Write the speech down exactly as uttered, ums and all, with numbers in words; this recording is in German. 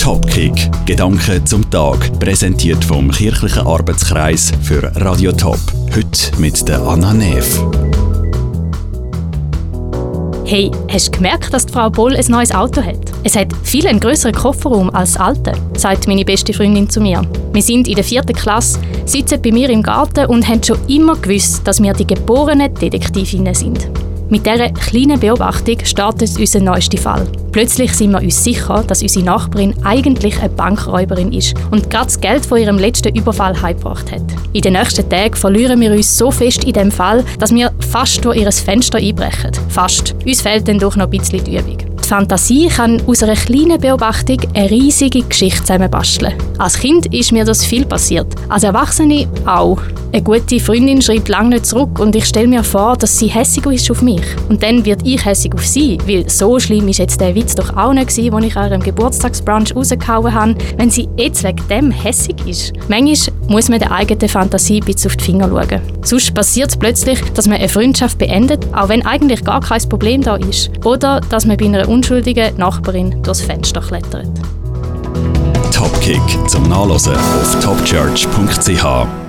Topkick. Gedanken zum Tag. Präsentiert vom Kirchlichen Arbeitskreis für Radio Top. Heute mit der Anna Neff. Hey, hast du gemerkt, dass die Frau Boll ein neues Auto hat? Es hat viel einen grösseren Kofferraum als das alte, sagt meine beste Freundin zu mir. Wir sind in der vierten Klasse, sitzen bei mir im Garten und haben schon immer gewusst, dass wir die geborenen Detektivinnen sind. Mit dieser kleinen Beobachtung startet unser neuester Fall. Plötzlich sind wir uns sicher, dass unsere Nachbarin eigentlich eine Bankräuberin ist und gerade das Geld von ihrem letzten Überfall heimgebracht hat. In den nächsten Tagen verlieren wir uns so fest in diesem Fall, dass wir fast durch ihr Fenster einbrechen. Fast. Uns fehlt dann doch noch ein bisschen die Übung. Die Fantasie kann aus einer kleinen Beobachtung eine riesige Geschichte zusammenbasteln. Als Kind ist mir das viel passiert. Als Erwachsene auch. Eine gute Freundin schreibt lange nicht zurück und ich stelle mir vor, dass sie hässig ist auf mich. Und dann wird ich hässig auf sie, weil so schlimm ist jetzt der Witz doch auch nicht gewesen, den ich an ihrem Geburtstagsbrunch rausgehauen habe, wenn sie jetzt wegen dem hässig ist. Manchmal muss man der eigenen Fantasie ein bisschen auf die Finger schauen. Sonst passiert es plötzlich, dass man eine Freundschaft beendet, auch wenn eigentlich gar kein Problem da ist. Oder dass man bei einer unschuldigen Nachbarin durchs Fenster klettert. Topkick zum Nachlesen auf topchurch punkt c h.